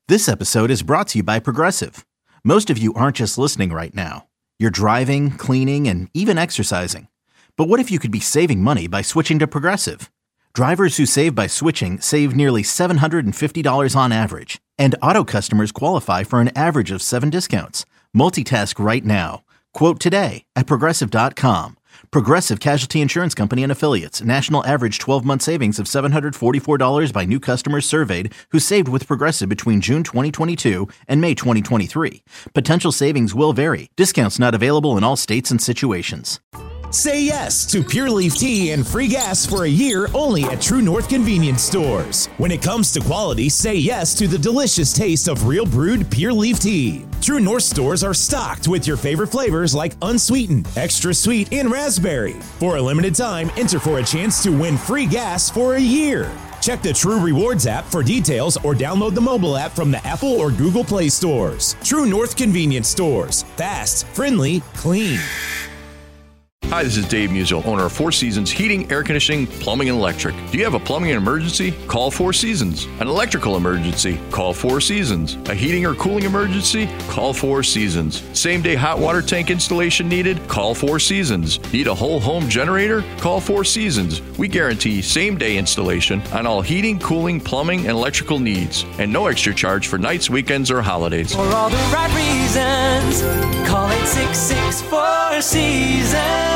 This episode is brought to you by Progressive. Most of you aren't just listening right now. You're driving, cleaning, and even exercising. But what if you could be saving money by switching to Progressive? Drivers who save by switching save nearly $750 on average. And auto customers qualify for an average of 7 discounts. Multitask right now. Quote today at Progressive.com. Progressive Casualty Insurance Company and Affiliates. National average 12-month savings of $744 by new customers surveyed who saved with Progressive between June 2022 and May 2023. Potential savings will vary. Discounts not available in all states and situations. Say yes to Pure Leaf Tea and free gas for a year only at True North Convenience Stores. When it comes to quality, say yes to the delicious taste of real brewed Pure Leaf Tea. True North stores are stocked with your favorite flavors like unsweetened, extra sweet, and raspberry. For a limited time, enter for a chance to win free gas for a year. Check the True Rewards app for details or download the mobile app from the Apple or Google Play stores. True North Convenience Stores. Fast, friendly, clean. Hi, this is Dave Musial, owner of Four Seasons Heating, Air Conditioning, Plumbing, and Electric. Do you have a plumbing emergency? Call Four Seasons. An electrical emergency? Call Four Seasons. A heating or cooling emergency? Call Four Seasons. Same-day hot water tank installation needed? Call Four Seasons. Need a whole home generator? Call Four Seasons. We guarantee same-day installation on all heating, cooling, plumbing, and electrical needs. And no extra charge for nights, weekends, or holidays. For all the right reasons, call 866-4 Seasons.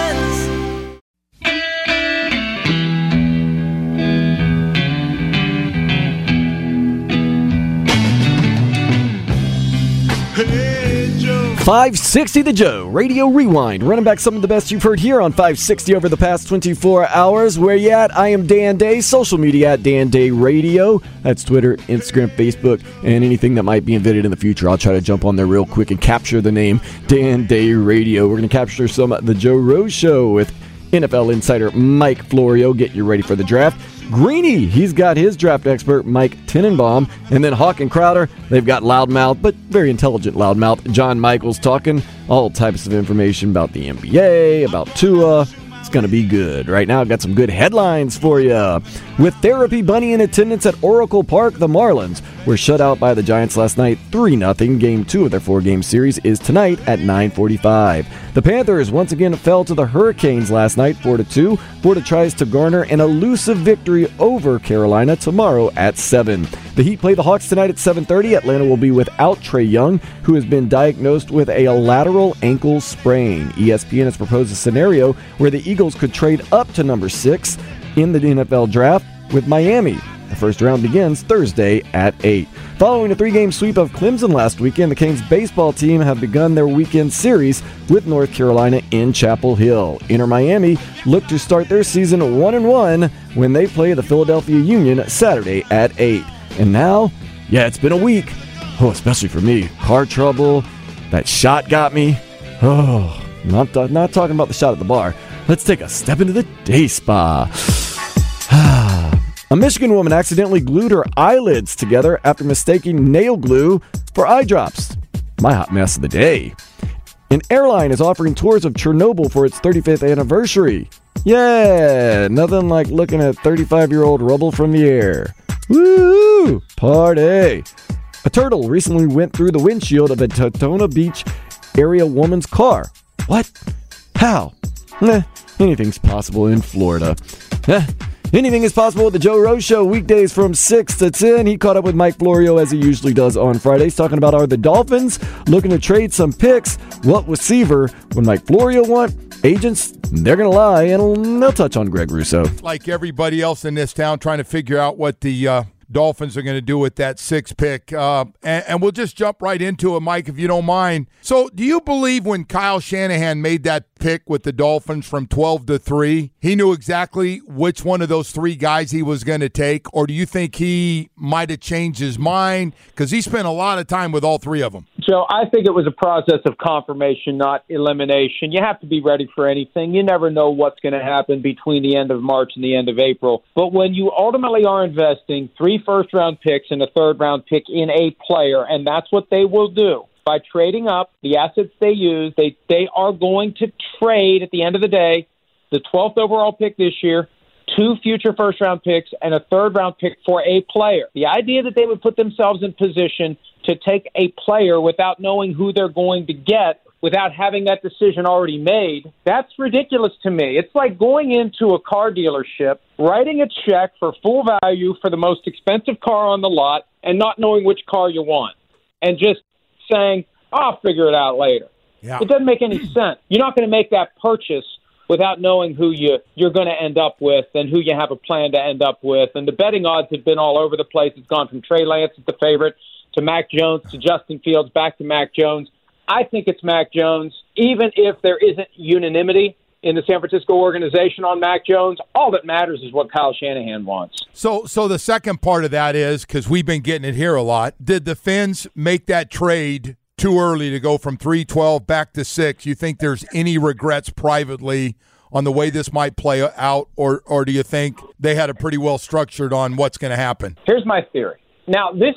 560 The Joe, Radio Rewind, running back some of the best you've heard here on 560 over the past 24 hours. Where you at? I am Dan Day, social media at Dan Day Radio. That's Twitter, Instagram, Facebook, and anything that might be invented in the future. I'll try to jump on there real quick and capture the name Dan Day Radio. We're going to capture some of The Joe Rose Show with NFL insider Mike Florio. Get you ready for the draft. Greeny, he's got his draft expert, Mike Tenenbaum. And then Hawk and Crowder, they've got loudmouth, but very intelligent loudmouth, John Michaels, talking all types of information about the NBA, about Tua. It's going to be good. Right now, I've got some good headlines for you. With Therapy Bunny in attendance at Oracle Park, the Marlins were shut out by the Giants last night 3-0. Game 2 of their 4-game series is tonight at 9:45. The Panthers once again fell to the Hurricanes last night 4-2. Florida tries to garner an elusive victory over Carolina tomorrow at 7. The Heat play the Hawks tonight at 7:30. Atlanta will be without Trae Young, who has been diagnosed with a lateral ankle sprain. ESPN has proposed a scenario where the Eagles could trade up to number 6 in the NFL draft with Miami. The first round begins Thursday at 8. Following a 3-game sweep of Clemson last weekend, the Canes baseball team have begun their weekend series with North Carolina in Chapel Hill. Inter Miami look to start their season 1-1 when they play the Philadelphia Union Saturday at 8. And now, it's been a week. Oh, especially for me. Car trouble. That shot got me. Oh, not talking about the shot at the bar. Let's take a step into the day spa. A Michigan woman accidentally glued her eyelids together after mistaking nail glue for eye drops. My hot mess of the day. An airline is offering tours of Chernobyl for its 35th anniversary. Yeah, nothing like looking at 35-year-old rubble from the air. Woo! Party! A turtle recently went through the windshield of a Daytona Beach area woman's car. What? How? Anything's possible in Florida. Anything is possible with the Joe Rose Show, weekdays from 6 to 10. He caught up with Mike Florio as he usually does on Fridays, talking about are the Dolphins looking to trade some picks? What receiver would Mike Florio want? Agents, they're going to lie, and they'll touch on Greg Russo. Like everybody else in this town, trying to figure out what the Dolphins are going to do with that 6th pick. And we'll just jump right into it, Mike, if you don't mind. So do you believe when Kyle Shanahan made that pick with the Dolphins from 12 to 3, he knew exactly which one of those 3 guys he was going to take? Or do you think he might have changed his mind? Because he spent a lot of time with all 3 of them. Joe, I think it was a process of confirmation, not elimination. You have to be ready for anything. You never know what's going to happen between the end of March and the end of April. But when you ultimately are investing 3 first-round picks and a third-round pick in a player, and that's what they will do, by trading up, the assets they use, they are going to trade, at the end of the day, the 12th overall pick this year 2 future first-round picks and a third-round pick for a player. The idea that they would put themselves in position to take a player without knowing who they're going to get, without having that decision already made, that's ridiculous to me. It's like going into a car dealership, writing a check for full value for the most expensive car on the lot, and not knowing which car you want, and just saying, I'll figure it out later. Yeah. It doesn't make any sense. You're not going to make that purchase without knowing who you're going to end up with and who you have a plan to end up with. And the betting odds have been all over the place. It's gone from Trey Lance as the favorite to Mac Jones to Justin Fields back to Mac Jones. I think it's Mac Jones. Even if there isn't unanimity in the San Francisco organization on Mac Jones, all that matters is what Kyle Shanahan wants. So the second part of that is, because we've been getting it here a lot, did the Fins make that trade too early to go from 3-12 back to 6? You think there's any regrets privately on the way this might play out, or do you think they had a pretty well structured on what's going to happen? Here's my theory. Now, this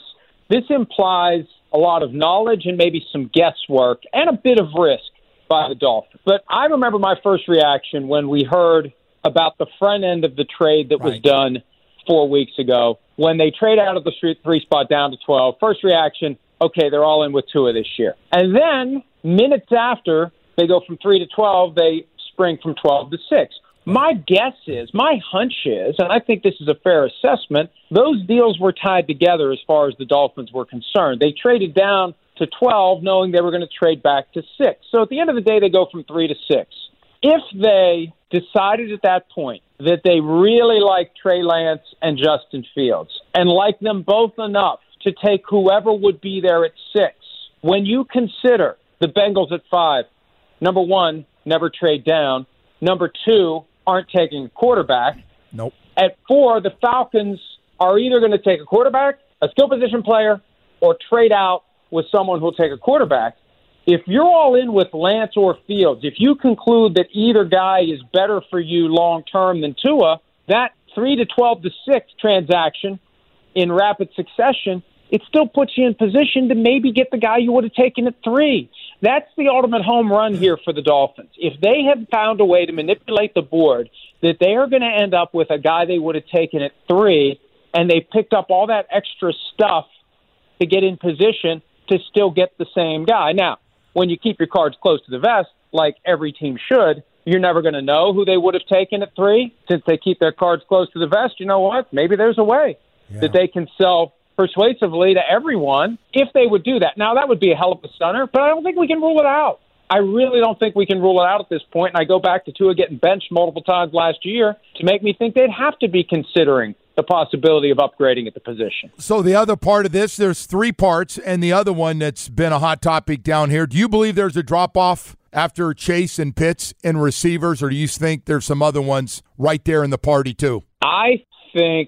implies a lot of knowledge and maybe some guesswork and a bit of risk by the Dolphins. But I remember my first reaction when we heard about the front end of the trade that was done 4 weeks ago, when they trade out of the 3 spot down to 12. First reaction, okay, they're all in with Tua this year. And then minutes after they go from 3 to 12, they spring from 12 to 6. My guess is, my hunch is, and I think this is a fair assessment, those deals were tied together as far as the Dolphins were concerned. They traded down to 12 knowing they were going to trade back to 6. So at the end of the day, they go from 3 to 6. If they decided at that point that they really like Trey Lance and Justin Fields and like them both enough to take whoever would be there at 6, when you consider the Bengals at 5, number one, never trade down. Number two, aren't taking a quarterback. Nope. At 4, the Falcons are either going to take a quarterback, a skill position player, or trade out with someone who'll take a quarterback. If you're all in with Lance or Fields, if you conclude that either guy is better for you long-term than Tua, that 3 to 12 to 6 transaction in rapid succession, it still puts you in position to maybe get the guy you would have taken at 3. That's the ultimate home run here for the Dolphins. If they have found a way to manipulate the board that they are going to end up with a guy they would have taken at 3, and they picked up all that extra stuff to get in position to still get the same guy. Now, when you keep your cards close to the vest, like every team should, you're never going to know who they would have taken at 3. Since they keep their cards close to the vest, you know what? Maybe there's a way that they can sell persuasively to everyone if they would do that. Now, that would be a hell of a stunner, but I don't think we can rule it out. I really don't think we can rule it out at this point, and I go back to Tua getting benched multiple times last year to make me think they'd have to be considering the possibility of upgrading at the position. So the other part of this, there's 3 parts, and the other one that's been a hot topic down here. Do you believe there's a drop-off after Chase and Pitts in receivers, or do you think there's some other ones right there in the party too? I think,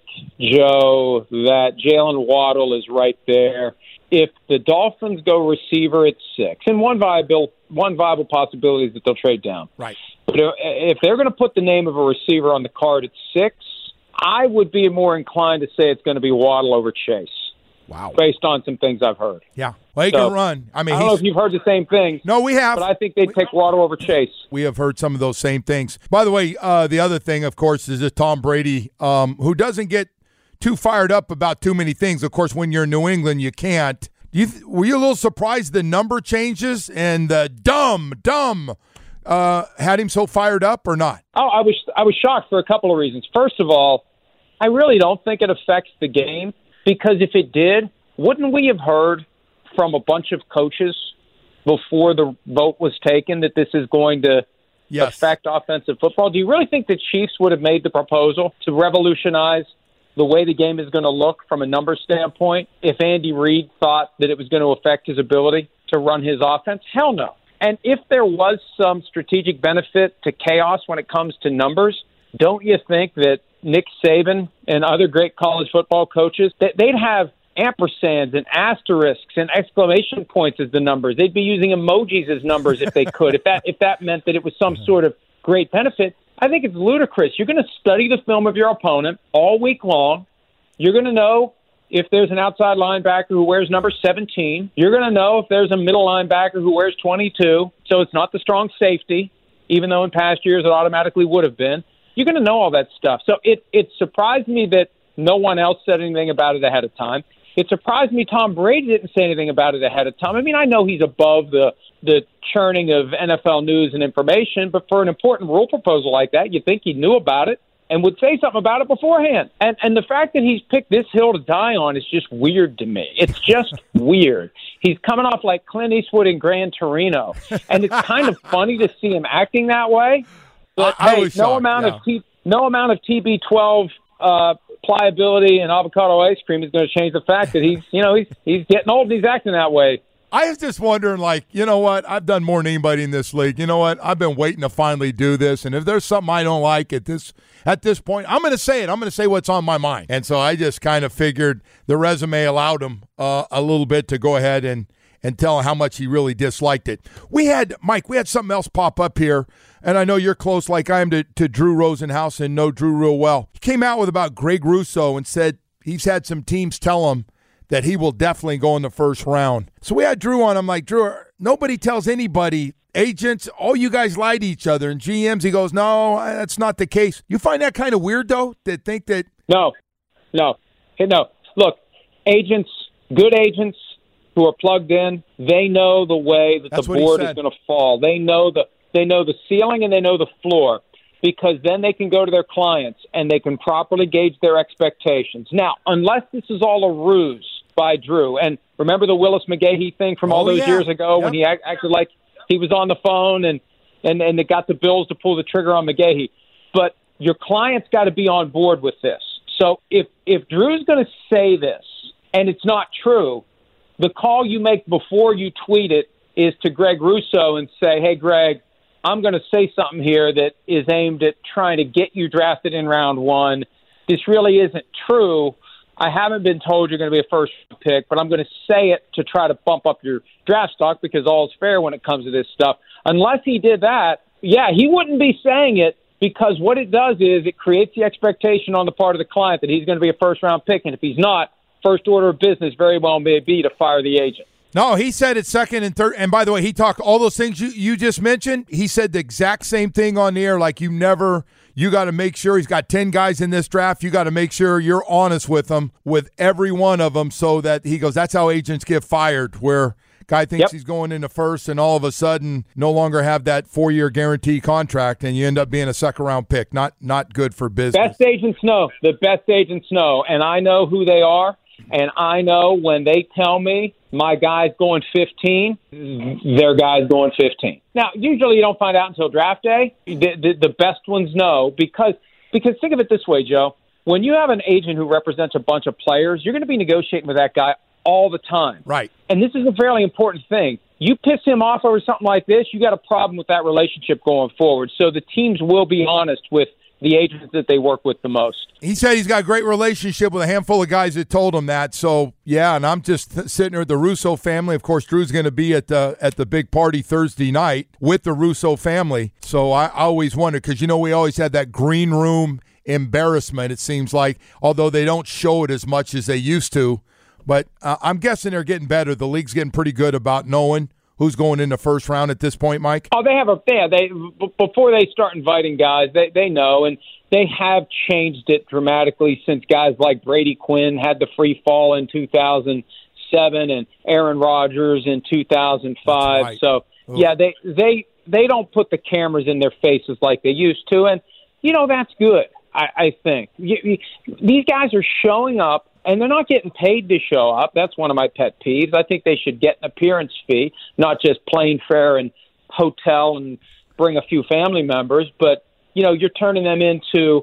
Joe, that Jalen Waddle is right there. If the Dolphins go receiver at 6, and one viable possibility is that they'll trade down. Right. But if they're going to put the name of a receiver on the card at 6, I would be more inclined to say it's going to be Waddle over Chase. Wow. Based on some things I've heard. Yeah. Well, he can run. I mean, I don't know if you've heard the same thing. No, we have. But I think they'd take Waddle over Chase. We have heard some of those same things. By the way, the other thing, of course, is that Tom Brady, who doesn't get too fired up about too many things. Of course, when you're in New England, you can't. Were you a little surprised the number changes and the dumb had him so fired up or not? Oh, I was shocked for a couple of reasons. First of all, I really don't think it affects the game, because if it did, wouldn't we have heard from a bunch of coaches before the vote was taken that this is going to affect offensive football? Do you really think the Chiefs would have made the proposal to revolutionize the way the game is going to look from a number standpoint if Andy Reid thought that it was going to affect his ability to run his offense? Hell no. And if there was some strategic benefit to chaos when it comes to numbers, don't you think that Nick Saban and other great college football coaches, that they'd have ampersands and asterisks and exclamation points as the numbers? They'd be using emojis as numbers if they could, if that meant that it was some sort of great benefit. I think it's ludicrous. You're going to study the film of your opponent all week long. You're going to know if there's an outside linebacker who wears number 17. You're going to know if there's a middle linebacker who wears 22. So it's not the strong safety, even though in past years it automatically would have been. you're going to know all that stuff. So it surprised me that no one else said anything about it ahead of time. It surprised me Tom Brady didn't say anything about it ahead of time. I mean, I know he's above the churning of NFL news and information, but for an important rule proposal like that, you think he knew about it and would say something about it beforehand. And the fact that he's picked this hill to die on is just weird to me. It's just weird. He's coming off like Clint Eastwood in Gran Torino, and it's kind of funny to see him acting that way. But no amount of TB12 pliability and avocado ice cream is going to change the fact that he's getting old and he's acting that way. I was just wondering, like, you know what? I've done more than anybody in this league. You know what? I've been waiting to finally do this, and if there's something I don't like at this point, I'm going to say it. I'm going to say what's on my mind. And so I just kind of figured the resume allowed him a little bit to go ahead and tell how much he really disliked it. Mike, we had something else pop up here, and I know you're close like I am to Drew Rosenhaus and know Drew real well. He came out with about Greg Rousseau and said he's had some teams tell him that he will definitely go in the first round. So we had Drew on. I'm like, Drew, nobody tells anybody, agents, all you guys lie to each other, and GMs. He goes, no, that's not the case. You find that kind of weird, though, that think that? No. Look, agents, good agents who are plugged in, they know the way that the board is going to fall. They know the ceiling and they know the floor, because then they can go to their clients and they can properly gauge their expectations. Now, unless this is all a ruse by Drew, and remember the Willis McGahee thing from all those years ago when he acted like he was on the phone and they got the Bills to pull the trigger on McGahee. But your client's got to be on board with this. So if Drew's going to say this and it's not true, the call you make before you tweet it is to Greg Rousseau and say, hey, Greg, I'm going to say something here that is aimed at trying to get you drafted in round one. This really isn't true. I haven't been told you're going to be a first pick, but I'm going to say it to try to bump up your draft stock because all's fair when it comes to this stuff. Unless he did that, he wouldn't be saying it, because what it does is it creates the expectation on the part of the client that he's going to be a first-round pick, and if he's not, first order of business very well may be to fire the agent. No, he said it's second and third. And by the way, he talked all those things you just mentioned. He said the exact same thing on the air, like you got to make sure he's got 10 guys in this draft. You got to make sure you're honest with them, with every one of them, so that he goes, that's how agents get fired, where guy thinks he's going into first and all of a sudden no longer have that 4-year guarantee contract and you end up being a second-round pick. Not good for business. Best agents know. The best agents know, and I know who they are. And I know when they tell me my guy's going 15, their guy's going 15. Now, usually you don't find out until draft day. The best ones know because think of it this way, Joe. When you have an agent who represents a bunch of players, you're going to be negotiating with that guy all the time. Right. And this is a fairly important thing. You piss him off over something like this, you got a problem with that relationship going forward. So the teams will be honest with the agents that they work with the most. He said he's got a great relationship with a handful of guys that told him that. So, and I'm just sitting here with the Russo family. Of course, Drew's going to be at the big party Thursday night with the Russo family. So I always wonder, because, we always had that green room embarrassment, it seems like, although they don't show it as much as they used to. But I'm guessing they're getting better. The league's getting pretty good about knowing who's going in the first round at this point, Mike? Oh, they before they start inviting guys, they know, and they have changed it dramatically since guys like Brady Quinn had the free fall in 2007 and Aaron Rodgers in 2005. Right. So, they don't put the cameras in their faces like they used to, and, that's good, I think. These guys are showing up, and they're not getting paid to show up. That's one of my pet peeves. I think they should get an appearance fee, not just plane fare and hotel and bring a few family members. But, you're turning them into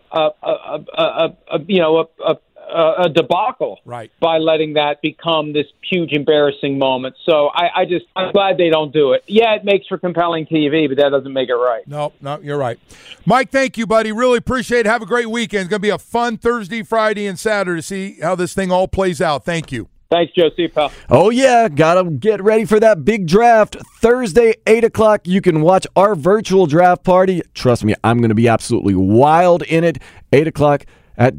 a debacle, right, by letting that become this huge embarrassing moment. So I'm glad they don't do it. Yeah, it makes for compelling TV, but that doesn't make it right. No, you're right. Mike, thank you, buddy. Really appreciate it. Have a great weekend. It's going to be a fun Thursday, Friday, and Saturday to see how this thing all plays out. Thank you. Thanks, Joe. See you, pal. Oh, yeah. Got to get ready for that big draft. Thursday, 8 o'clock, you can watch our virtual draft party. Trust me, I'm going to be absolutely wild in it. 8 o'clock at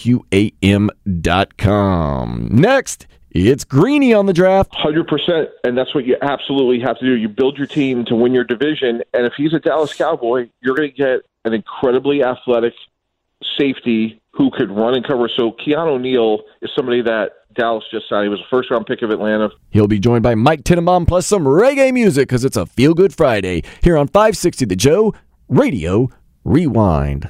WQAM.com. Next, it's Greeny on the draft. 100%, and that's what you absolutely have to do. You build your team to win your division, and if he's a Dallas Cowboy, you're going to get an incredibly athletic safety who could run and cover. So Keanu Neal is somebody that Dallas just signed. He was a first-round pick of Atlanta. He'll be joined by Mike Tannenbaum plus some reggae music because it's a feel-good Friday here on 560 The Joe Radio Rewind.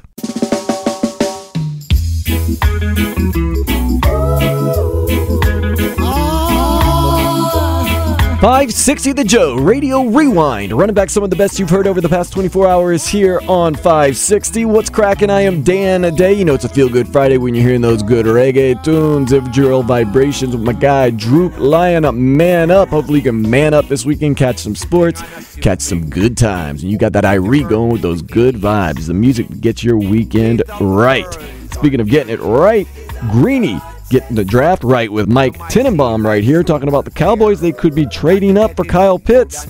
560 The Joe Radio Rewind. Running back some of the best you've heard over the past 24 hours here on 560. What's cracking? I am Dan Day. You know it's a feel-good Friday when you're hearing those good reggae tunes, epidural vibrations with my guy Droop Lion. Man up. Hopefully you can man up this weekend, catch some sports, catch some good times. And you got that Irie going with those good vibes. The music gets your weekend right. Speaking of getting it right, Greeny getting the draft right with Mike Tannenbaum right here, talking about the Cowboys. They could be trading up for Kyle Pitts.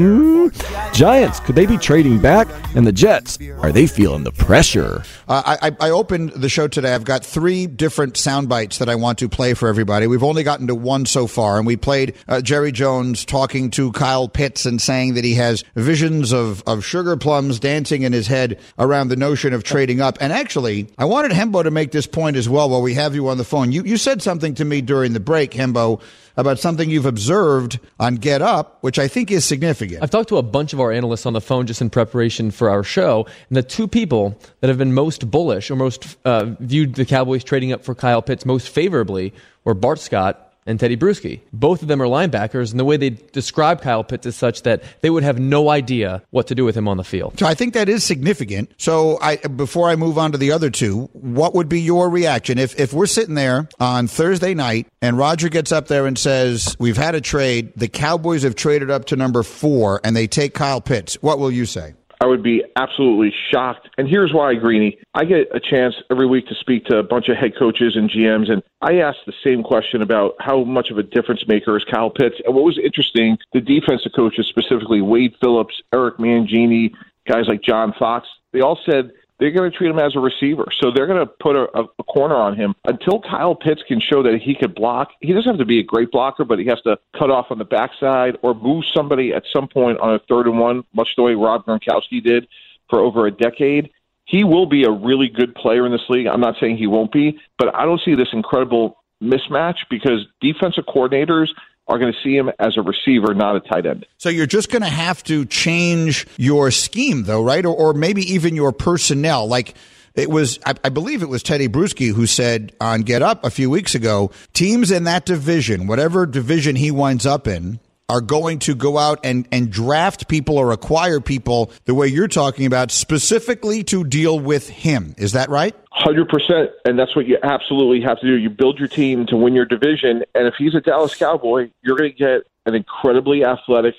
Giants, could they be trading back? And the Jets, are they feeling the pressure? I opened the show today. I've got 3 different sound bites that I want to play for everybody. We've only gotten to one so far, and we played Jerry Jones talking to Kyle Pitts and saying that he has visions of sugar plums dancing in his head around the notion of trading up. And actually, I wanted Hembo to make this point as well while we have you on the phone. You said something to me during the break, Hembo, about something you've observed on Get Up, which I think is significant. I've talked to a bunch of our analysts on the phone just in preparation for our show, and the 2 people that have been most bullish or most viewed the Cowboys trading up for Kyle Pitts most favorably were Bart Scott and Teddy Bruschi. Both of them are linebackers, and the way they describe Kyle Pitts is such that they would have no idea what to do with him on the field. So I think that is significant. So before I move on to the other 2, what would be your reaction if we're sitting there on Thursday night and Roger gets up there and says, we've had a trade, the Cowboys have traded up to number 4, and they take Kyle Pitts? What will you say? I would be absolutely shocked. And here's why, Greeny. I get a chance every week to speak to a bunch of head coaches and GMs, and I ask the same question about how much of a difference maker is Kyle Pitts. And what was interesting, the defensive coaches, specifically Wade Phillips, Eric Mangini, guys like John Fox, they all said they're going to treat him as a receiver. So they're going to put a corner on him. Until Kyle Pitts can show that he could block, he doesn't have to be a great blocker, but he has to cut off on the backside or move somebody at some point on a 3rd and 1, much the way Rob Gronkowski did for over a decade. He will be a really good player in this league. I'm not saying he won't be, but I don't see this incredible mismatch because defensive coordinators are going to see him as a receiver, not a tight end. So you're just going to have to change your scheme, though, right? Or maybe even your personnel. Like it was, I believe it was Teddy Bruschi who said on Get Up a few weeks ago, teams in that division, whatever division he winds up in, are going to go out and draft people or acquire people the way you're talking about, specifically to deal with him. Is that right? 100%, and that's what you absolutely have to do. You build your team to win your division, and if he's a Dallas Cowboy, you're going to get an incredibly athletic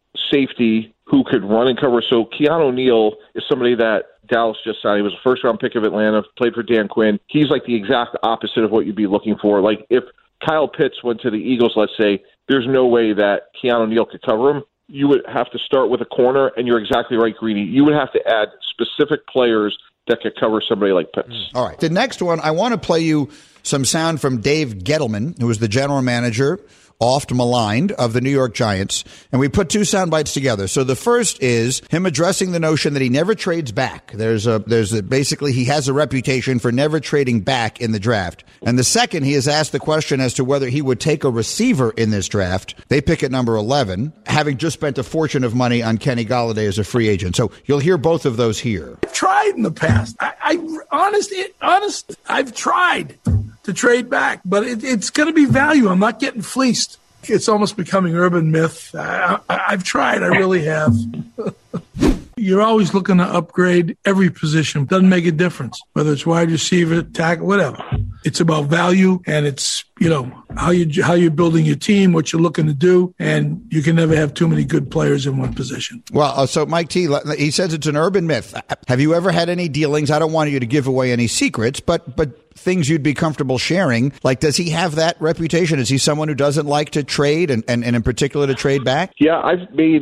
safety who could run and cover. So Keanu Neal is somebody that Dallas just signed. He was a first-round pick of Atlanta, played for Dan Quinn. He's like the exact opposite of what you'd be looking for. Like if Kyle Pitts went to the Eagles, let's say, there's no way that Keanu Neal could cover him. You would have to start with a corner, and you're exactly right, Greeny. You would have to add specific players that could cover somebody like Pitts. All right. The next one, I want to play you some sound from Dave Gettleman, who is the general manager, oft maligned, of the New York Giants. And we put 2 sound bites together. So the first is him addressing the notion that he never trades back. Basically, he has a reputation for never trading back in the draft. And the second, he has asked the question as to whether he would take a receiver in this draft. They pick at number 11, having just spent a fortune of money on Kenny Golladay as a free agent. So you'll hear both of those here. I've tried in the past. I've tried to trade back, but it's going to be value. I'm not getting fleeced. It's almost becoming urban myth. I've tried. I really have. You're always looking to upgrade every position. Doesn't make a difference, whether it's wide receiver, tackle, whatever. It's about value, and it's, how you're building your team, what you're looking to do, and you can never have too many good players in one position. Well, so Mike T, he says it's an urban myth. Have you ever had any dealings? I don't want you to give away any secrets, but things you'd be comfortable sharing. Like, does he have that reputation? Is he someone who doesn't like to trade and in particular to trade back? Yeah, I've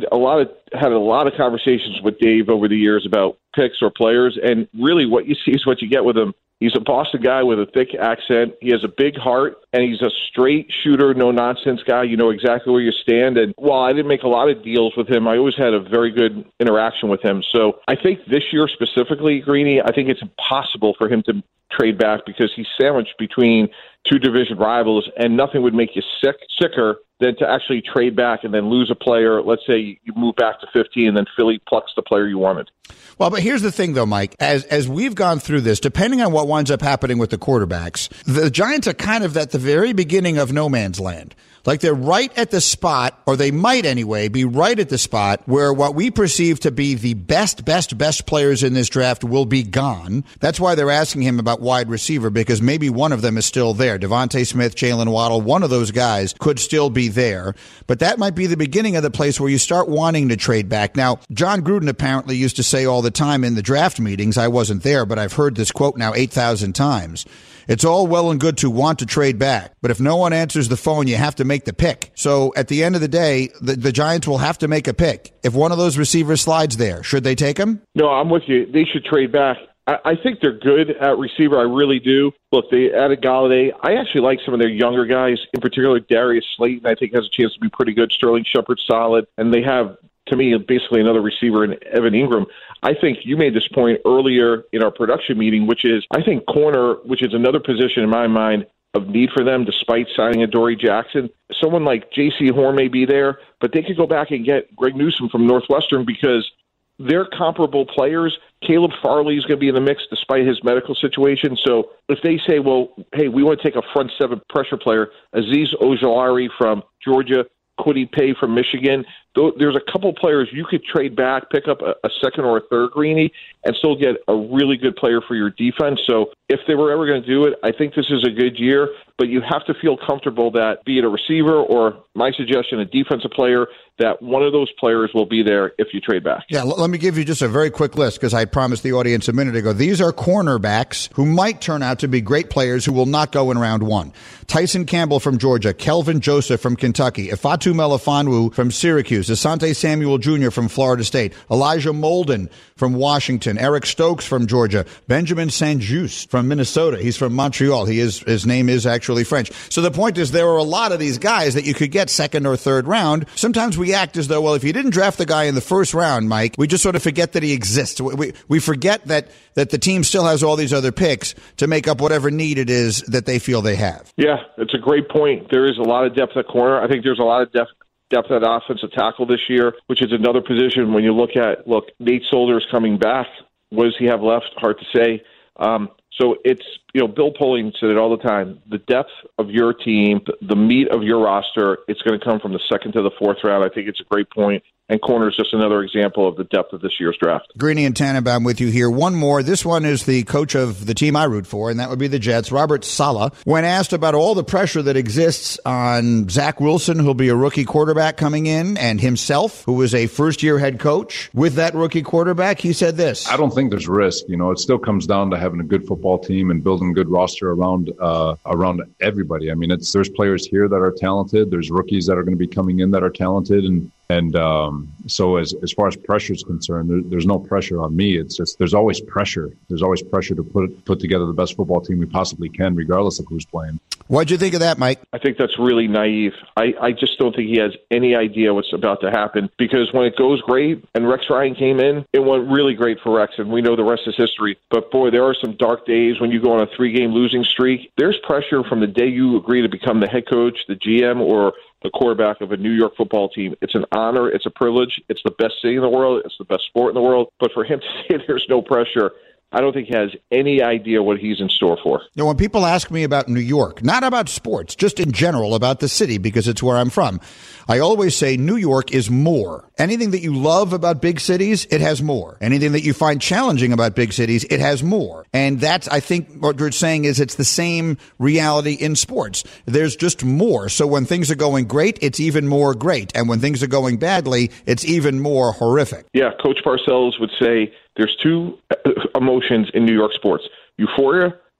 had a lot of conversations with Dave over the years about picks or players, and really what you see is what you get with him. He's a Boston guy with a thick accent. He has a big heart, and he's a straight shooter, no-nonsense guy. You know exactly where you stand. And while I didn't make a lot of deals with him, I always had a very good interaction with him. So I think this year specifically, Greeny, I think it's impossible for him to trade back because he's sandwiched between two division rivals, and nothing would make you sicker than to actually trade back and then lose a player. Let's say you move back to 15 and then Philly plucks the player you wanted. Well, but here's the thing, though, Mike. As we've gone through this, depending on what winds up happening with the quarterbacks, the Giants are kind of at the very beginning of no man's land. Like they're right at the spot, or they might anyway, be right at the spot where what we perceive to be the best players in this draft will be gone. That's why they're asking him about wide receiver, because maybe one of them is still there. Devontae Smith, Jalen Waddle, one of those guys could still be there. But that might be the beginning of the place where you start wanting to trade back. Now, John Gruden apparently used to say all the time in the draft meetings, I wasn't there, but I've heard this quote now 8,000 times. It's all well and good to want to trade back, but if no one answers the phone, you have to make the pick. So at the end of the day, the Giants will have to make a pick. If one of those receivers slides there, should they take him? No, I'm with you. They should trade back. I think they're good at receiver. I really do. Look, they added Galladay. I actually like some of their younger guys, in particular Darius Slayton. I think has a chance to be pretty good. Sterling Shepard's solid. And they have, to me, basically another receiver in Evan Ingram. I think you made this point earlier in our production meeting, which is I think corner, which is another position in my mind of need for them despite signing a Dory Jackson. Someone like J.C. Horn may be there, but they could go back and get Greg Newsome from Northwestern because they're comparable players. Caleb Farley is going to be in the mix despite his medical situation. So if they say, well, hey, we want to take a front seven pressure player, Azeez Ojulari from Georgia, Kwity Paye from Michigan, there's a couple players you could trade back, pick up a second or a third Greeny, and still get a really good player for your defense. So if they were ever going to do it, I think this is a good year, but you have to feel comfortable that, be it a receiver or, my suggestion, a defensive player, that one of those players will be there if you trade back. Yeah, let me give you just a very quick list because I promised the audience a minute ago. These are cornerbacks who might turn out to be great players who will not go in round one. Tyson Campbell from Georgia, Kelvin Joseph from Kentucky, Ifeatu Melifonwu from Syracuse, Asante Samuel Jr. from Florida State, Elijah Molden from Washington, Eric Stokes from Georgia, Benjamin St-Juste from Minnesota. He's from Montreal. His name is actually French. So the point is there are a lot of these guys that you could get second or third round. Sometimes we act as though, well, if you didn't draft the guy in the first round, Mike, we just sort of forget that he exists. We forget that the team still has all these other picks to make up whatever need it is that they feel they have. Yeah, it's a great point. There is a lot of depth at corner. I think there's a lot of depth at offensive tackle this year, which is another position when you look, Nate Solder is coming back. What does he have left? Hard to say. So it's, Bill Polian said it all the time. The depth of your team, the meat of your roster, it's going to come from the second to the fourth round. I think it's a great point. And corner is just another example of the depth of this year's draft. Greeny and Tannenbaum with you here. One more. This one is the coach of the team I root for, and that would be the Jets, Robert Saleh. When asked about all the pressure that exists on Zach Wilson, who'll be a rookie quarterback coming in, and himself, who was a first-year head coach with that rookie quarterback, he said this. I don't think there's risk. It still comes down to having a good football team and building a good roster around everybody. I mean, there's players here that are talented. There's rookies that are going to be coming in that are talented, and so as far as pressure is concerned, there's no pressure on me. It's just there's always pressure. There's always pressure to put together the best football team we possibly can, regardless of who's playing. What'd you think of that, Mike? I think that's really naive. I just don't think he has any idea what's about to happen, because when it goes great, and Rex Ryan came in, it went really great for Rex, and we know the rest is history. But boy, there are some dark days when you go on a 3-game losing streak. There's pressure from the day you agree to become the head coach, the GM, or the quarterback of a New York football team. It's an honor. It's a privilege. It's the best city in the world. It's the best sport in the world. But for him to say there's no pressure, I don't think he has any idea what he's in store for. When people ask me about New York, not about sports, just in general about the city, because it's where I'm from, I always say New York is more. Anything that you love about big cities, it has more. Anything that you find challenging about big cities, it has more. And that's, I think, what you're saying is it's the same reality in sports. There's just more. So when things are going great, it's even more great. And when things are going badly, it's even more horrific. Yeah, Coach Parcells would say there's two emotions in New York sports: euphoria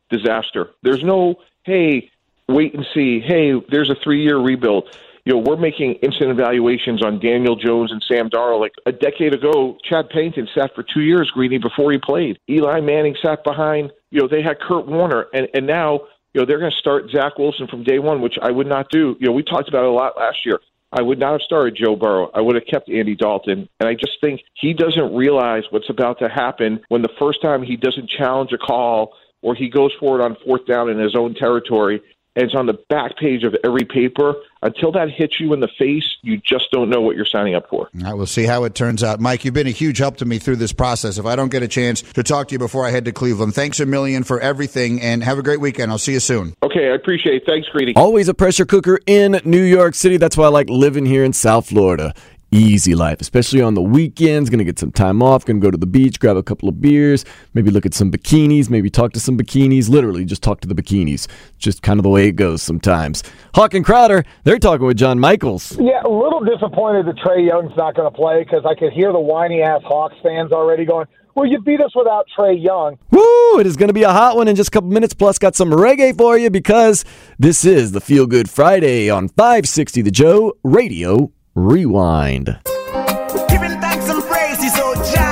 disaster. There's no, hey, wait and see. Hey, there's a 3-year rebuild. We're making instant evaluations on Daniel Jones and Sam Darnold. Like a decade ago, Chad Pennington sat for 2 years, Greeny, before he played. Eli Manning sat behind. They had Kurt Warner, and now they're going to start Zach Wilson from day one, which I would not do. We talked about it a lot last year. I would not have started Joe Burrow. I would have kept Andy Dalton. And I just think he doesn't realize what's about to happen when the first time he doesn't challenge a call or he goes for it on 4th down in his own territory. And it's on the back page of every paper. Until that hits you in the face, you just don't know what you're signing up for. I will see how it turns out. Mike, you've been a huge help to me through this process. If I don't get a chance to talk to you before I head to Cleveland, thanks a million for everything, and have a great weekend. I'll see you soon. Okay, I appreciate it. Thanks, Greedy. Always a pressure cooker in New York City. That's why I like living here in South Florida. Easy life, especially on the weekends. Going to get some time off, going to go to the beach, grab a couple of beers, maybe look at some bikinis, maybe talk to some bikinis. Literally, just talk to the bikinis. Just kind of the way it goes sometimes. Hawk and Crowder, they're talking with John Michaels. Yeah, a little disappointed that Trae Young's not going to play because I could hear the whiny-ass Hawks fans already going, well, you beat us without Trae Young. Woo! It is going to be a hot one in just a couple minutes. Plus, got some reggae for you because this is the Feel Good Friday on 560 The Joe Radio Rewind. Giving thanks and praises, oh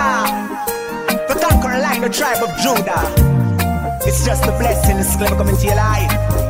Jah, for conquering like the tribe of Judah. It's just a blessing, it's going to come into your life.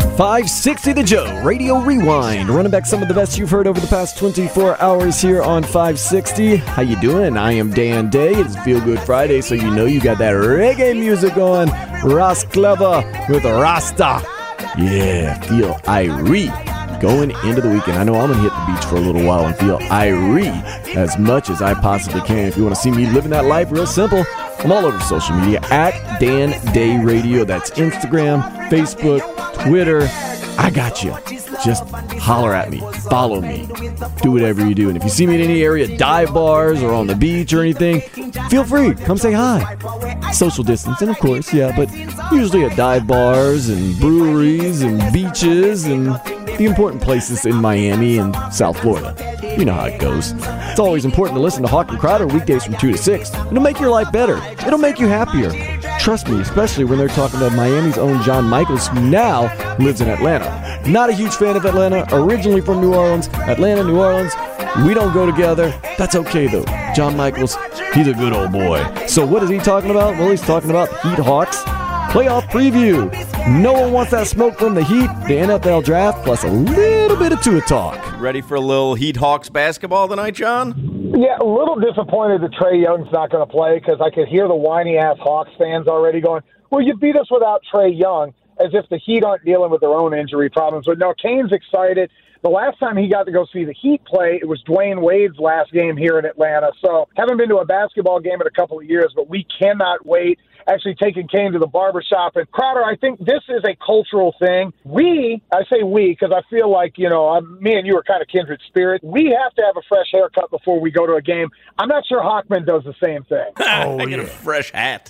560 The Joe Radio Rewind, running back some of the best you've heard over the past 24 hours here on 560. How you doing? I am Dan Day. It's Feel Good Friday, so you know you got that reggae music on. Ross Clever with Rasta. Yeah, feel Irie. Going into the weekend. I know I'm going to hit the beach for a little while and feel Irie as much as I possibly can. If you want to see me living that life, real simple, I'm all over social media at Dan Day Radio. That's Instagram, Facebook, Twitter. I got you. Just holler at me. Follow me. Do whatever you do. And if you see me in any area, dive bars or on the beach or anything, feel free. Come say hi. Social distancing, of course, yeah, but usually at dive bars and breweries and beaches and the important places in Miami and South Florida. You know how it goes. It's always important to listen to Hawk and Crowder weekdays from 2 to 6. It'll make your life better. It'll make you happier. Trust me, especially when they're talking to Miami's own John Michaels, who now lives in Atlanta. Not a huge fan of Atlanta, originally from New Orleans. Atlanta, New Orleans, we don't go together. That's okay, though. John Michaels, he's a good old boy. So what is he talking about? Well, he's talking about Heat Hawks playoff preview. No one wants that smoke from the Heat, the NFL draft, plus a little bit of Tua talk. Ready for a little Heat Hawks basketball tonight, John? Yeah, a little disappointed that Trae Young's not going to play because I could hear the whiny-ass Hawks fans already going, well, you beat us without Trae Young, as if the Heat aren't dealing with their own injury problems. But no, Kane's excited. The last time he got to go see the Heat play, it was Dwayne Wade's last game here in Atlanta. So haven't been to a basketball game in a couple of years, but we cannot wait. Actually taking Kane to the barbershop. And Crowder, I think this is a cultural thing. I say we because I feel like, me and you are kind of kindred spirit. We have to have a fresh haircut before we go to a game. I'm not sure Hawkman does the same thing. I get a fresh hat.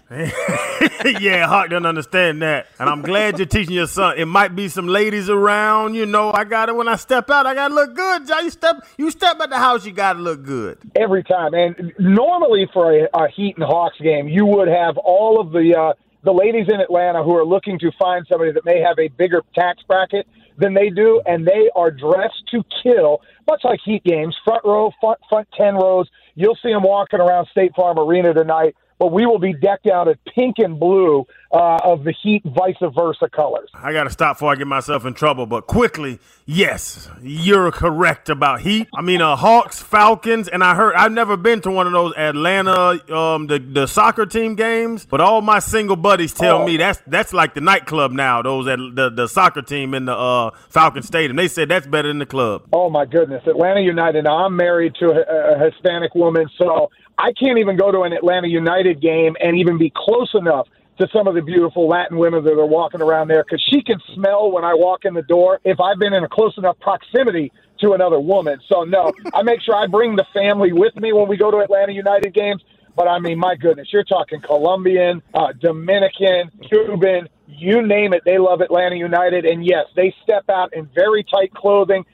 Yeah, Hawk doesn't understand that. And I'm glad you're teaching your son. It might be some ladies around, I got it when I step out. I got to look good, John. You step at the house, you got to look good. Every time. And normally for a Heat and Hawks game, you would have all of the ladies in Atlanta who are looking to find somebody that may have a bigger tax bracket than they do, and they are dressed to kill, much like Heat games, front row, front 10 rows. You'll see them walking around State Farm Arena tonight, but we will be decked out in pink and blue of the Heat vice versa colors. I got to stop before I get myself in trouble, but quickly, yes, you're correct about Heat. I mean, Hawks, Falcons, and I've never been to one of those Atlanta, the soccer team games, but all my single buddies tell me that's like the nightclub now, those at the soccer team in the Falcon Stadium. They said that's better than the club. Oh, my goodness. Atlanta United. Now, I'm married to a Hispanic woman, so I can't even go to an Atlanta United game and even be close enough to some of the beautiful Latin women that are walking around there because she can smell when I walk in the door if I've been in a close enough proximity to another woman. So, no, I make sure I bring the family with me when we go to Atlanta United games. But, I mean, my goodness, you're talking Colombian, Dominican, Cuban, you name it. They love Atlanta United. And, yes, they step out in very tight clothing.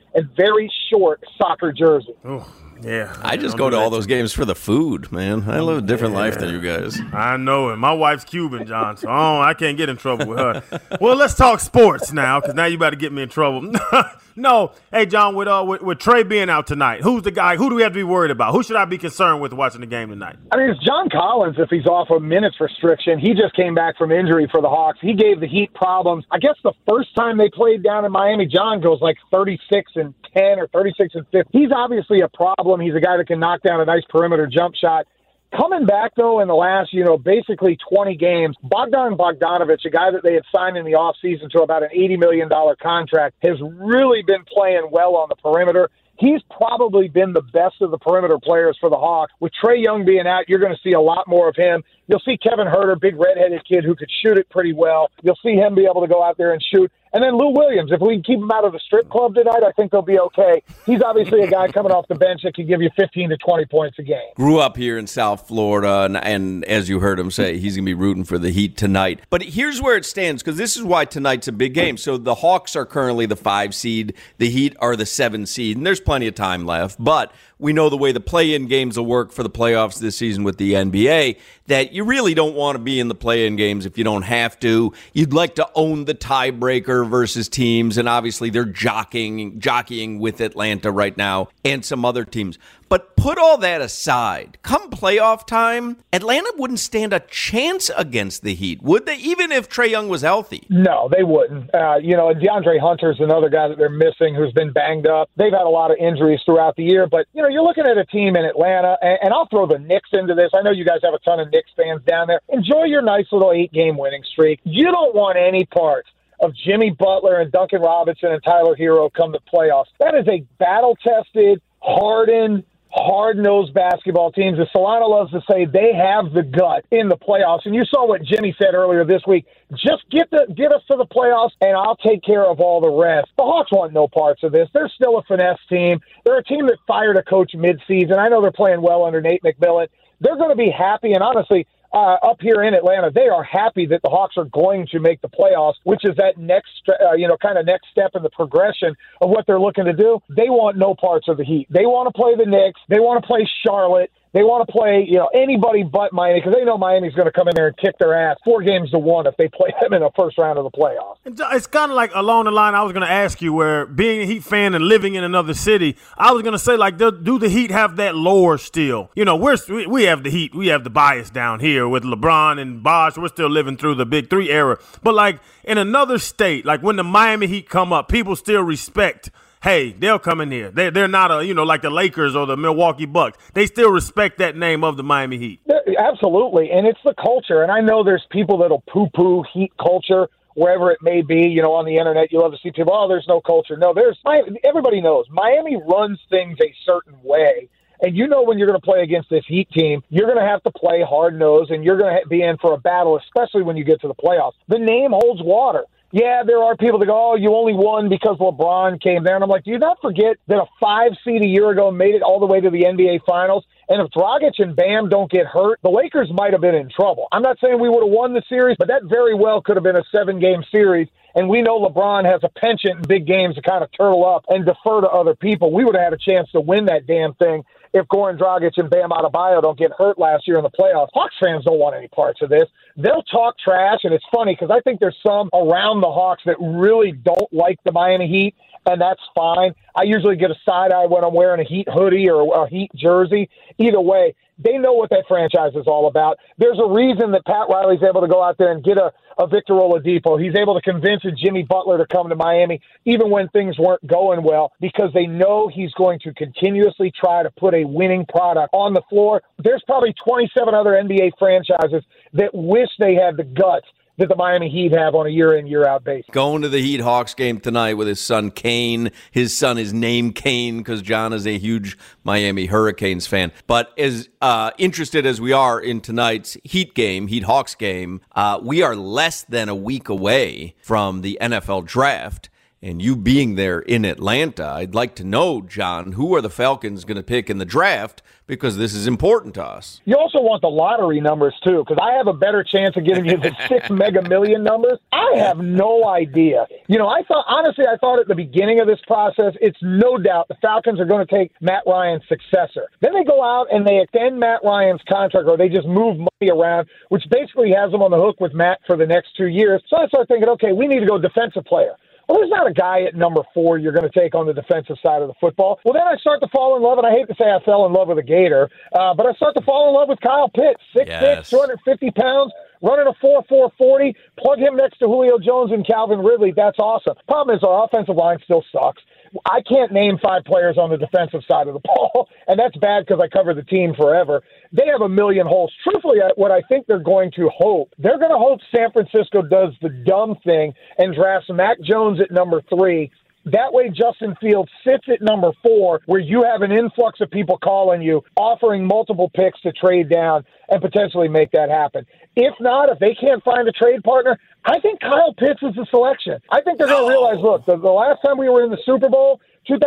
and very short soccer jersey. Yeah, I just go to all those games for the food, man. I live a different life than you guys. I know it. My wife's Cuban, John, so I can't get in trouble with her. Well, let's talk sports now, because now you about to get me in trouble. No, hey, John, with Trey being out tonight, who's the guy? Who do we have to be worried about? Who should I be concerned with watching the game tonight? I mean, it's John Collins if he's off a minutes restriction. He just came back from injury for the Hawks. He gave the Heat problems. I guess the first time they played down in Miami, John goes like 36-10 or 36-15. He's obviously a problem. He's a guy that can knock down a nice perimeter jump shot. Coming back, though, in the last, basically 20 games, Bogdan Bogdanovic, a guy that they had signed in the offseason to about an $80 million contract, has really been playing well on the perimeter. He's probably been the best of the perimeter players for the Hawks. With Trae Young being out, you're going to see a lot more of him. You'll see Kevin Huerter, big redheaded kid who could shoot it pretty well. You'll see him be able to go out there and shoot. And then Lou Williams, if we can keep him out of the strip club tonight, I think they'll be okay. He's obviously a guy coming off the bench that can give you 15 to 20 points a game. Grew up here in South Florida, and as you heard him say, he's going to be rooting for the Heat tonight. But here's where it stands, because this is why tonight's a big game. So the Hawks are currently the 5 seed. The Heat are the 7 seed, and there's plenty of time left. But we know the way the play-in games will work for the playoffs this season with the NBA, that you really don't want to be in the play-in games if you don't have to. You'd like to own the tiebreaker versus teams, and obviously they're jockeying with Atlanta right now and some other teams. But put all that aside, come playoff time, Atlanta wouldn't stand a chance against the Heat, would they? Even if Trae Young was healthy. No, they wouldn't. And DeAndre Hunter's another guy that they're missing who's been banged up. They've had a lot of injuries throughout the year. But, you're looking at a team in Atlanta, and I'll throw the Knicks into this. I know you guys have a ton of Knicks fans down there. Enjoy your nice little 8-game winning streak. You don't want any part of Jimmy Butler and Duncan Robinson and Tyler Hero come to playoffs. That is a battle-tested, hardened, hard-nosed basketball teams. As Solana loves to say, they have the gut in the playoffs. And you saw what Jimmy said earlier this week. Just get us to the playoffs, and I'll take care of all the rest. The Hawks want no parts of this. They're still a finesse team. They're a team that fired a coach midseason. I know they're playing well under Nate McMillan. They're going to be happy, and honestly, up here in Atlanta, they are happy that the Hawks are going to make the playoffs, which is that next, kind of next step in the progression of what they're looking to do. They want no parts of the Heat. They want to play the Knicks. They want to play Charlotte. They want to play, anybody but Miami, because they know Miami's going to come in there and kick their ass 4-1 if they play them in the first round of the playoffs. It's kind of like along the line I was going to ask you, where being a Heat fan and living in another city, I was going to say, like, do the Heat have that lore still? We have the Heat. We have the bias down here with LeBron and Bosh. We're still living through the Big Three era. But, like, in another state, like when the Miami Heat come up, people still respect, hey, they'll come in here. They're not like the Lakers or the Milwaukee Bucks. They still respect that name of the Miami Heat. Absolutely, and it's the culture. And I know there's people that'll poo-poo Heat culture wherever it may be. On the internet, you love to see people, there's no culture. No, everybody knows. Miami runs things a certain way. And when you're going to play against this Heat team, you're going to have to play hard-nosed, and you're going to be in for a battle, especially when you get to the playoffs. The name holds water. Yeah, there are people that go, you only won because LeBron came there. And I'm like, do you not forget that a 5 seed a year ago made it all the way to the NBA Finals? And if Dragic and Bam don't get hurt, the Lakers might have been in trouble. I'm not saying we would have won the series, but that very well could have been a 7-game series. And we know LeBron has a penchant in big games to kind of turtle up and defer to other people. We would have had a chance to win that damn thing if Goran Dragic and Bam Adebayo don't get hurt last year in the playoffs. Hawks fans don't want any parts of this. They'll talk trash, and it's funny because I think there's some around the Hawks that really don't like the Miami Heat, and that's fine. I usually get a side-eye when I'm wearing a Heat hoodie or a Heat jersey. Either way, they know what that franchise is all about. There's a reason that Pat Riley's able to go out there and get a Victor Oladipo. He's able to convince a Jimmy Butler to come to Miami even when things weren't going well, because they know he's going to continuously try to put a winning product on the floor. There's probably 27 other NBA franchises that wish they had the guts that the Miami Heat have on a year-in, year-out basis. Going to the Heat-Hawks game tonight with his son Kane. His son is named Kane because John is a huge Miami Hurricanes fan. But as interested as we are in tonight's Heat-Hawks game, we are less than a week away from the NFL draft. and you being there in Atlanta, I'd like to know, John, who are the Falcons going to pick in the draft, because this is important to us. You also want the lottery numbers, too, because I have a better chance of giving you the 6 mega million numbers. I have no idea. I thought at the beginning of this process, it's no doubt the Falcons are going to take Matt Ryan's successor. Then they go out and they extend Matt Ryan's contract, or they just move money around, which basically has them on the hook with Matt for the next 2 years. So I start thinking, okay, we need to go defensive player. Well, there's not a guy at number 4 you're going to take on the defensive side of the football. Well, then I start to fall in love, and I hate to say I fell in love with a Gator, but I start to fall in love with Kyle Pitts, 6'6", 250 pounds, running a 4.4 40. Plug him next to Julio Jones and Calvin Ridley. That's awesome. Problem is our offensive line still sucks. I can't name 5 players on the defensive side of the ball, and that's bad because I cover the team forever. They have a million holes. Truthfully, what I think they're going to hope San Francisco does the dumb thing and drafts Mac Jones at number 3. That way, Justin Fields sits at number 4, where you have an influx of people calling you, offering multiple picks to trade down and potentially make that happen. If not, if they can't find a trade partner, I think Kyle Pitts is the selection. I think they're going to realize, look, the last time we were in the Super Bowl,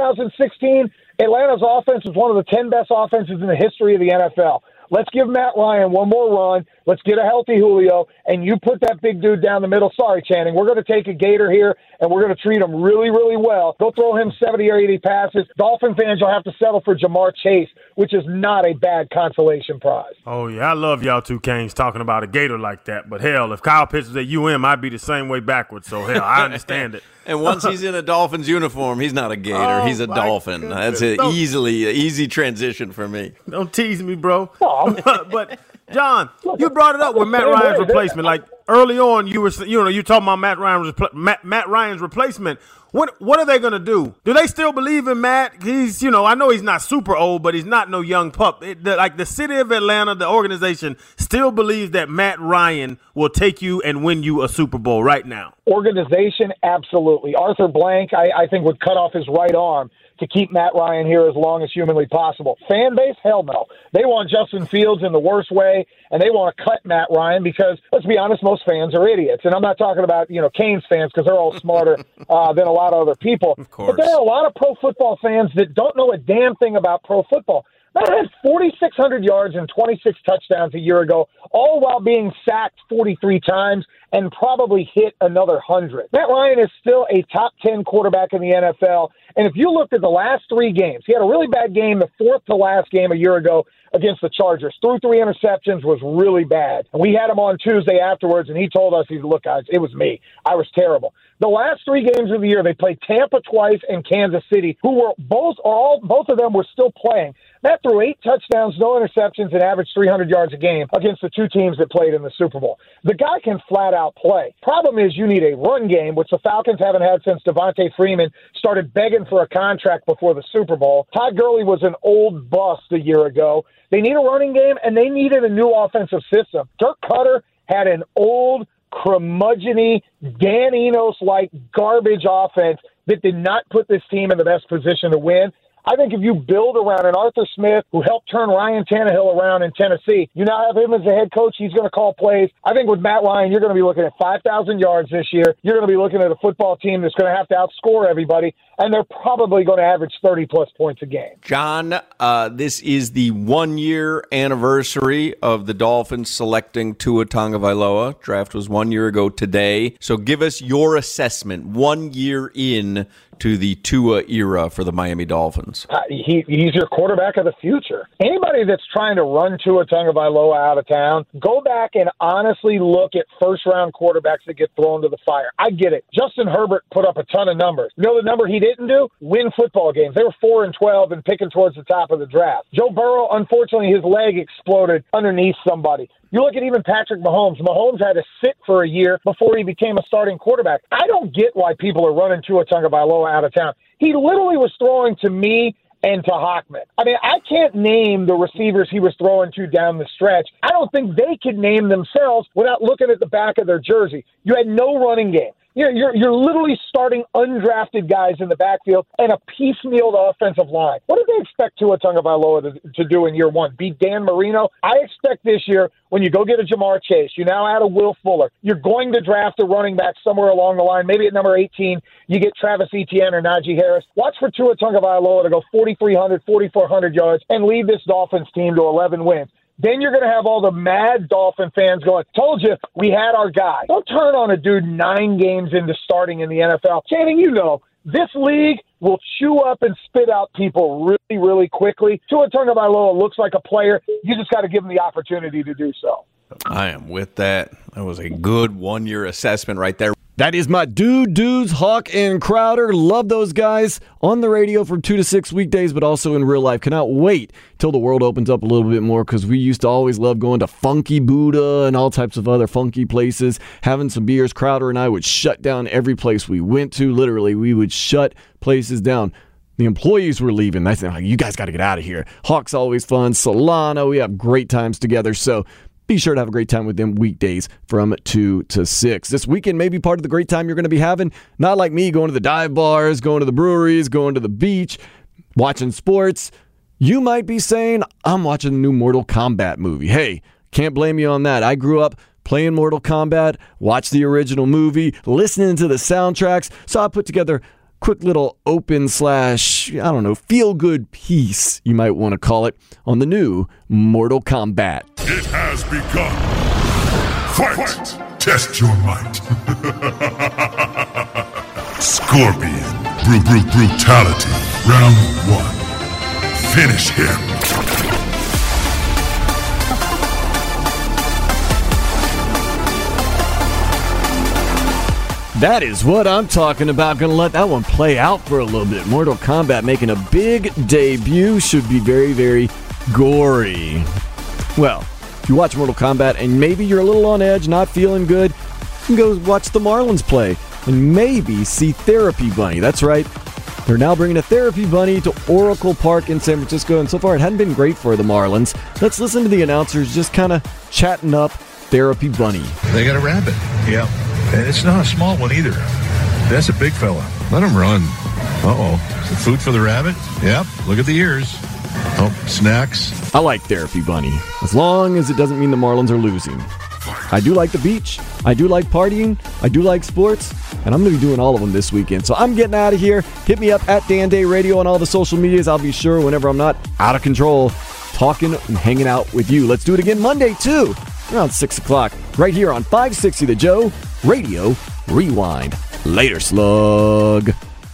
2016, Atlanta's offense was one of the 10 best offenses in the history of the NFL. Let's give Matt Ryan one more run. Let's get a healthy Julio, and you put that big dude down the middle. Sorry, Channing. We're going to take a Gator here, and we're going to treat him really, really well. Go throw him 70 or 80 passes. Dolphin fans will have to settle for Jamar Chase, which is not a bad consolation prize. Oh, yeah, I love y'all two Canes talking about a Gator like that. But, hell, if Kyle Pitts was at UM, I'd be the same way backwards. So, hell, I understand it. And once he's in a Dolphins uniform, he's not a Gator. He's a Dolphin. Goodness. That's an easy transition for me. Don't tease me, bro. But John, you brought it up with Matt Ryan's replacement. Like early on, you were talking about Matt Ryan's replacement. What are they going to do? Do they still believe in Matt? He's, I know he's not super old, but he's not no young pup. The city of Atlanta, the organization, still believes that Matt Ryan will take you and win you a Super Bowl right now. Organization, absolutely. Arthur Blank, I think, would cut off his right arm to keep Matt Ryan here as long as humanly possible. Fan base? Hell no. They want Justin Fields in the worst way, and they want to cut Matt Ryan because, let's be honest, most fans are idiots. And I'm not talking about, Canes fans because they're all smarter than a lot of other people. Of course. But there are a lot of pro football fans that don't know a damn thing about pro football. Matt had 4,600 yards and 26 touchdowns a year ago, all while being sacked 43 times and probably hit another 100. Matt Ryan is still a top 10 quarterback in the NFL. And if you looked at the last 3 games, he had a really bad game, the 4th to last game a year ago against the Chargers. Threw 3 interceptions, was really bad. And we had him on Tuesday afterwards, and he told us, look, guys, it was me. I was terrible. The last 3 games of the year, they played Tampa twice and Kansas City, who were both of them were still playing. Matt threw 8 touchdowns, no interceptions, and averaged 300 yards a game against the 2 teams that played in the Super Bowl. The guy can flat out play. Problem is you need a run game, which the Falcons haven't had since Devontae Freeman started begging for a contract before the Super Bowl. Todd Gurley was an old bust a year ago. They need a running game, and they needed a new offensive system. Dirk Cutter had an old, curmudgeon-y, Dan Enos-like garbage offense that did not put this team in the best position to win. I think if you build around an Arthur Smith who helped turn Ryan Tannehill around in Tennessee, you now have him as a head coach. He's going to call plays. I think with Matt Ryan, you're going to be looking at 5,000 yards this year. You're going to be looking at a football team that's going to have to outscore everybody, and they're probably going to average 30-plus points a game. John, this is the 1-year anniversary of the Dolphins selecting Tua Tagovailoa. Draft was 1 year ago today. So give us your assessment 1 year in to the Tua era for the Miami Dolphins. He's your quarterback of the future. Anybody that's trying to run Tua Tagovailoa out of town, go back and honestly look at first-round quarterbacks that get thrown to the fire. I get it. Justin Herbert put up a ton of numbers. You know the number he didn't do? Win football games. They were 4-12 and picking towards the top of the draft. Joe Burrow, unfortunately, his leg exploded underneath somebody. You look at even Patrick Mahomes. Mahomes had to sit for a year before he became a starting quarterback. I don't get why people are running Tua Tagovailoa out of town. He literally was throwing to me and to Hockman. I mean, I can't name the receivers he was throwing to down the stretch. I don't think they could name themselves without looking at the back of their jersey. You had no running game. You're literally starting undrafted guys in the backfield and a piecemealed offensive line. What do they expect Tua Tagovailoa to do in year one? Beat Dan Marino? I expect this year, when you go get a Jamar Chase, you now add a Will Fuller, you're going to draft a running back somewhere along the line. Maybe at number 18, you get Travis Etienne or Najee Harris. Watch for Tua Tagovailoa to go 4,300, 4,400 yards and lead this Dolphins team to 11 wins. Then you're going to have all the mad Dolphin fans going, told you, we had our guy. Don't turn on a dude 9 games into starting in the NFL. Channing, you know, this league will chew up and spit out people really, really quickly. Tua Tagovailoa looks like a player. You just got to give him the opportunity to do so. I am with that. That was a good one-year assessment right there. That is my dudes, Hawk and Crowder. Love those guys on the radio from 2 to 6 weekdays, but also in real life. Cannot wait till the world opens up a little bit more, because we used to always love going to Funky Buddha and all types of other funky places, having some beers. Crowder and I would shut down every place we went to. Literally, we would shut places down. The employees were leaving. I said, you guys got to get out of here. Hawk's always fun. Solana, we have great times together. So be sure to have a great time with them weekdays from 2 to 6. This weekend may be part of the great time you're going to be having. Not like me going to the dive bars, going to the breweries, going to the beach, watching sports. You might be saying, I'm watching the new Mortal Kombat movie. Hey, can't blame you on that. I grew up playing Mortal Kombat, watched the original movie, listening to the soundtracks. So I put together quick little feel-good piece, you might want to call it, on the new Mortal Kombat. It has begun. Fight! Test your might. Scorpion. Brutality. Round 1. Finish him. That is what I'm talking about. Gonna let that one play out for a little bit. Mortal Kombat making a big debut. Should be very, very gory. Well, if you watch Mortal Kombat and maybe you're a little on edge, not feeling good, you can go watch the Marlins play and maybe see Therapy Bunny. That's right. They're now bringing a Therapy Bunny to Oracle Park in San Francisco, and so far it hadn't been great for the Marlins. Let's listen to the announcers just kind of chatting up Therapy Bunny. They got a rabbit. Yep. And it's not a small one either. That's a big fella. Let him run. Uh-oh. Some food for the rabbit? Yep. Look at the ears. Oh, snacks. I like Therapy Bunny, as long as it doesn't mean the Marlins are losing. I do like the beach. I do like partying. I do like sports. And I'm going to be doing all of them this weekend. So I'm getting out of here. Hit me up at Dan Day Radio on all the social medias. I'll be sure whenever I'm not out of control, talking and hanging out with you. Let's do it again Monday, too, around 6 o'clock, right here on 560 The Joe Radio Rewind. Later, slug.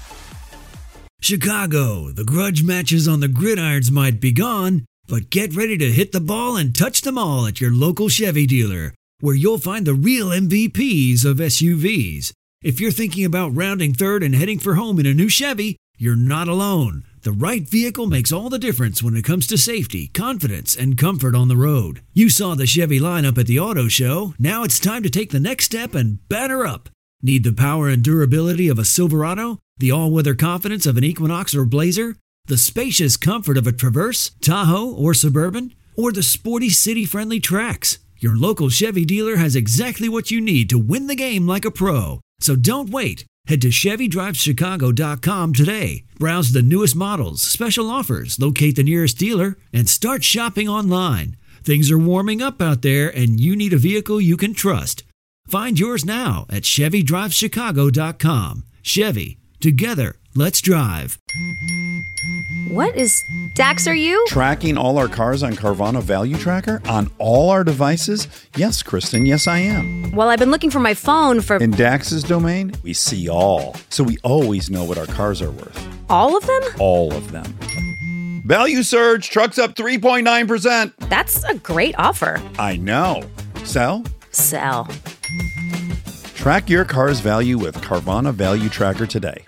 Chicago, the grudge matches on the gridirons might be gone, but get ready to hit the ball and touch them all at your local Chevy dealer, where you'll find the real MVPs of SUVs. If you're thinking about rounding third and heading for home in a new Chevy, you're not alone. The right vehicle makes all the difference when it comes to safety, confidence, and comfort on the road. You saw the Chevy lineup at the auto show. Now it's time to take the next step and batter up. Need the power and durability of a Silverado? The all-weather confidence of an Equinox or Blazer? The spacious comfort of a Traverse, Tahoe, or Suburban? Or the sporty city-friendly Trax? Your local Chevy dealer has exactly what you need to win the game like a pro. So don't wait. Head to ChevyDrivesChicago.com today. Browse the newest models, special offers, locate the nearest dealer, and start shopping online. Things are warming up out there, and you need a vehicle you can trust. Find yours now at ChevyDrivesChicago.com. Chevy. Together, let's drive. What is Dax, are you? Tracking all our cars on Carvana Value Tracker on all our devices? Yes, Kristen, yes I am. Well, I've been looking for my phone for... In Dax's domain, we see all. So we always know what our cars are worth. All of them? All of them. Value surge, trucks up 3.9%. That's a great offer. I know. Sell? Sell. Track your car's value with Carvana Value Tracker today.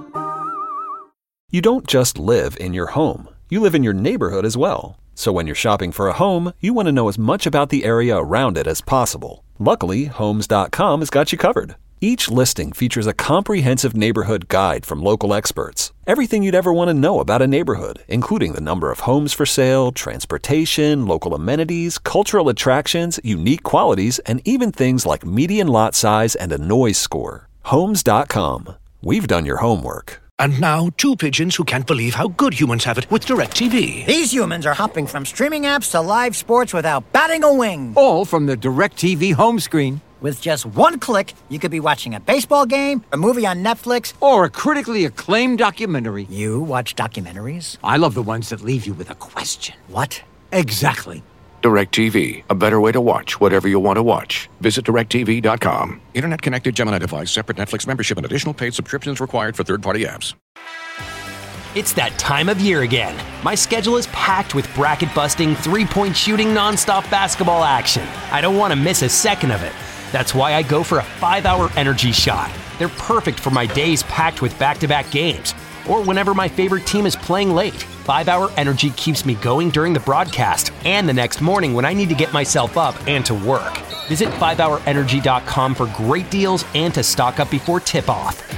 You don't just live in your home. You live in your neighborhood as well. So when you're shopping for a home, you want to know as much about the area around it as possible. Luckily, Homes.com has got you covered. Each listing features a comprehensive neighborhood guide from local experts. Everything you'd ever want to know about a neighborhood, including the number of homes for sale, transportation, local amenities, cultural attractions, unique qualities, and even things like median lot size and a noise score. Homes.com. We've done your homework. And now, two pigeons who can't believe how good humans have it with DirecTV. These humans are hopping from streaming apps to live sports without batting a wing. All from the DirecTV home screen. With just one click, you could be watching a baseball game, a movie on Netflix, or a critically acclaimed documentary. You watch documentaries? I love the ones that leave you with a question. What? Exactly. DirecTV, a better way to watch whatever you want to watch. Visit DirecTV.com. Internet connected Gemini device, separate Netflix membership, and additional paid subscriptions required for third-party apps. It's that time of year again. My schedule is packed with bracket-busting, three-point shooting, nonstop basketball action. I don't want to miss a second of it. That's why I go for a 5-hour energy shot. They're perfect for my days packed with back-to-back games, or whenever my favorite team is playing late. 5-hour energy keeps me going during the broadcast and the next morning when I need to get myself up and to work. Visit 5hourenergy.com for great deals and to stock up before tip-off.